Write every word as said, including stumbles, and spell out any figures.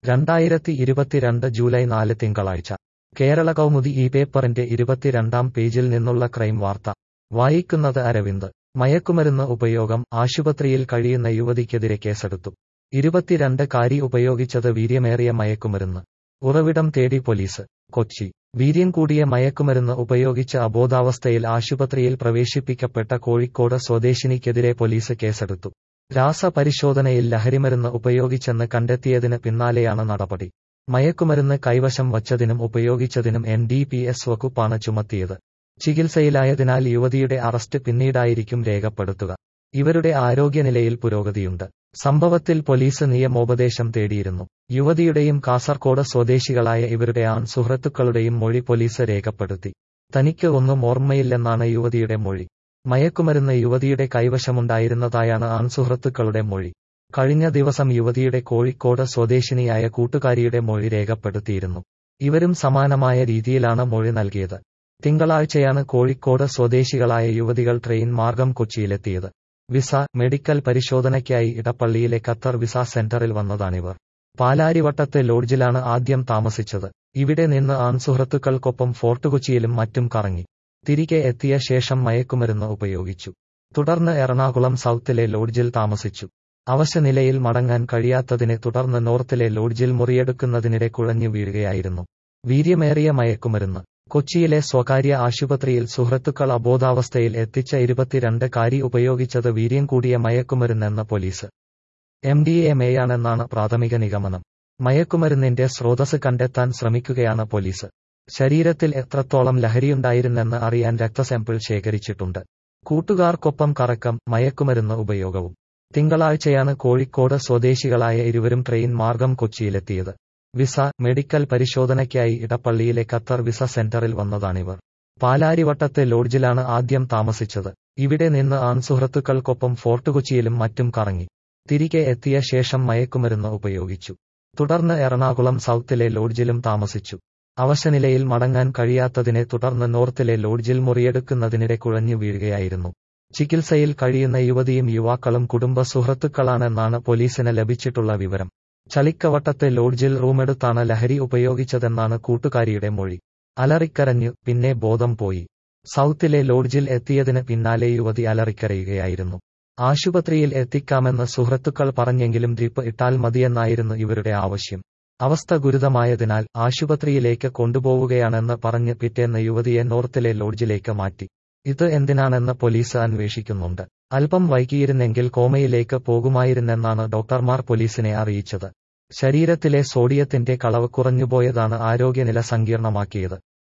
രണ്ടായിരത്തി ഇരുപത്തിരണ്ട് ജൂലൈ നാല് തിങ്കളാഴ്ച കേരള കൗമുദി ഈ പേപ്പറിന്റെ ഇരുപത്തിരണ്ടാം പേജിൽ നിന്നുള്ള ക്രൈം വാർത്ത വായിക്കുന്നത് അരവിന്ദ്. മയക്കുമരുന്ന് ഉപയോഗം, ആശുപത്രിയിൽ കഴിയുന്ന യുവതിക്കെതിരെ കേസെടുത്തു. ഇരുപത്തിരണ്ട് കാരി ഉപയോഗിച്ചത് വീര്യമേറിയ മയക്കുമരുന്ന്. ഉറവിടം തേടി പോലീസ്. കൊച്ചി. വീര്യം കൂടിയ മയക്കുമരുന്ന് ഉപയോഗിച്ച് അബോധാവസ്ഥയിൽ ആശുപത്രിയിൽ പ്രവേശിപ്പിക്കപ്പെട്ട കോഴിക്കോട് സ്വദേശിനിക്കെതിരെ പോലീസ് കേസെടുത്തു. രാസപരിശോധനയിൽ ലഹരിമരുന്ന് ഉപയോഗിച്ചെന്ന് കണ്ടെത്തിയതിന് പിന്നാലെയാണ് നടപടി. മയക്കുമരുന്ന് കൈവശം വച്ചതിനും ഉപയോഗിച്ചതിനും എൻ ഡി പി എസ് വകുപ്പാണ് ചുമത്തിയത്. ചികിത്സയിലായതിനാൽ യുവതിയുടെ അറസ്റ്റ് പിന്നീടായിരിക്കും രേഖപ്പെടുത്തുക. ഇവരുടെ ആരോഗ്യനിലയിൽ പുരോഗതിയുണ്ട്. സംഭവത്തിൽ പോലീസ് നിയമോപദേശം തേടിയിരുന്നു. യുവതിയുടെയും കാസർകോട് സ്വദേശികളായ ഇവരുടെ ആൺ സുഹൃത്തുക്കളുടെയും മൊഴി പോലീസ് രേഖപ്പെടുത്തി. തനിക്ക് ഒന്നും ഓർമ്മയില്ലെന്നാണ് യുവതിയുടെ മൊഴി. മയക്കുമരുന്ന് യുവതിയുടെ കൈവശമുണ്ടായിരുന്നതായാണ് ആൺസുഹൃത്തുക്കളുടെ മൊഴി. കഴിഞ്ഞ ദിവസം യുവതിയുടെ കോഴിക്കോട് സ്വദേശിനിയായ കൂട്ടുകാരിയുടെ മൊഴി രേഖപ്പെടുത്തിയിരുന്നു. ഇവരും സമാനമായ രീതിയിലാണ് മൊഴി നൽകിയത്. തിങ്കളാഴ്ചയാണ് കോഴിക്കോട് സ്വദേശികളായ യുവതികൾ ട്രെയിൻ മാർഗം കൊച്ചിയിലെത്തിയത്. വിസ, മെഡിക്കൽ പരിശോധനയ്ക്കായി ഇടപ്പള്ളിയിലെ ഖത്തർ വിസ സെന്ററിൽ വന്നതാണിവർ. പാലാരിവട്ടത്തെ ലോഡ്ജിലാണ് ആദ്യം താമസിച്ചത്. ഇവിടെ നിന്ന് ആൺസുഹൃത്തുക്കൾക്കൊപ്പം ഫോർട്ട് കൊച്ചിയിലും മറ്റും കറങ്ങി. തിരികെ എത്തിയ ശേഷം മയക്കുമരുന്ന് ഉപയോഗിച്ചു. തുടർന്ന് എറണാകുളം സൗത്തിലെ ലോഡ്ജിൽ താമസിച്ചു. അവശനിലയിൽ മടങ്ങാൻ കഴിയാത്തതിനെ തുടർന്ന് നോർത്തിലെ ലോഡ്ജിൽ മുറിയെടുക്കുന്നതിനിടെ കുഴഞ്ഞു വീഴുകയായിരുന്നു. വീര്യമേറിയ മയക്കുമരുന്ന്. കൊച്ചിയിലെ സ്വകാര്യ ആശുപത്രിയിൽ സുഹൃത്തുക്കൾ അബോധാവസ്ഥയിൽ എത്തിച്ച ഇരുപത്തിരണ്ട് കാരി ഉപയോഗിച്ചത് വീര്യം കൂടിയ മയക്കുമരുന്നെന്ന് പോലീസ്. എം ഡി എം എയാണെന്നാണ് പ്രാഥമിക നിഗമനം. മയക്കുമരുന്നിന്റെ സ്രോതസ് കണ്ടെത്താൻ ശ്രമിക്കുകയാണ് പോലീസ്. ശരീരത്തിൽ എത്രത്തോളം ലഹരിയുണ്ടായിരുന്നെന്ന് അറിയാൻ രക്തസാമ്പിൾ ശേഖരിച്ചിട്ടുണ്ട്. കൂട്ടുകാർക്കൊപ്പം കറക്കം, മയക്കുമരുന്ന് ഉപയോഗവും. തിങ്കളാഴ്ചയാണ് കോഴിക്കോട് സ്വദേശികളായ ഇരുവരും ട്രെയിൻ മാർഗം കൊച്ചിയിലെത്തിയത്. വിസ, മെഡിക്കൽ പരിശോധനയ്ക്കായി ഇടപ്പള്ളിയിലെ ഖത്തർ വിസ സെന്ററിൽ വന്നതാണിവർ. പാലാരിവട്ടത്തെ ലോഡ്ജിലാണ് ആദ്യം താമസിച്ചത്. ഇവിടെ നിന്ന് ആൺസുഹൃത്തുക്കൾക്കൊപ്പം ഫോർട്ട് കൊച്ചിയിലും മറ്റും കറങ്ങി. തിരികെ എത്തിയ ശേഷം മയക്കുമരുന്ന് ഉപയോഗിച്ചു. തുടർന്ന് എറണാകുളം സൗത്തിലെ ലോഡ്ജിലും താമസിച്ചു. അവശനിലയിൽ മടങ്ങാൻ കഴിയാത്തതിനെ തുടർന്ന് നോർത്തിലെ ലോഡ്ജിൽ മുറിയെടുക്കുന്നതിനിടെ കുഴഞ്ഞു വീഴുകയായിരുന്നു. ചികിത്സയിൽ കഴിയുന്ന യുവതിയും യുവാക്കളും കുടുംബ സുഹൃത്തുക്കളാണെന്നാണ് പോലീസിന് ലഭിച്ചിട്ടുള്ള വിവരം. ചളിക്കവട്ടത്തെ ലോഡ്ജിൽ റൂമെടുത്താണ് ലഹരി ഉപയോഗിച്ചതെന്നാണ് കൂട്ടുകാരിയുടെ മൊഴി. അലറിക്കരഞ്ഞു, പിന്നെ ബോധം പോയി. സൗത്തിലെ ലോഡ്ജിൽ എത്തിയതിന് പിന്നാലെ യുവതി അലറിക്കരയുകയായിരുന്നു. ആശുപത്രിയിൽ എത്തിക്കാമെന്ന് സുഹൃത്തുക്കൾ പറഞ്ഞെങ്കിലും ഡ്രിപ്പ് ഇട്ടാൽ മതിയെന്നായിരുന്നു ഇവരുടെ ആവശ്യം. അവസ്ഥ ഗുരുതരമായതിനാൽ ആശുപത്രിയിലേക്ക് കൊണ്ടുപോവുകയാണെന്ന് പറഞ്ഞ് പിറ്റേന്ന് യുവതിയെ നോർത്തിലെ ലോഡ്ജിലേക്ക് മാറ്റി. ഇത് എന്തിനാണെന്ന് പോലീസ് അന്വേഷിക്കുന്നുണ്ട്. അല്പം വൈകിയിരുന്നെങ്കിൽ കോമയിലേക്ക് പോകുമായിരുന്നെന്നാണ് ഡോക്ടർമാർ പോലീസിനെ അറിയിച്ചത്. ശരീരത്തിലെ സോഡിയത്തിന്റെ കളവ് കുറഞ്ഞുപോയതാണ് ആരോഗ്യനില സങ്കീർണമാക്കിയത്.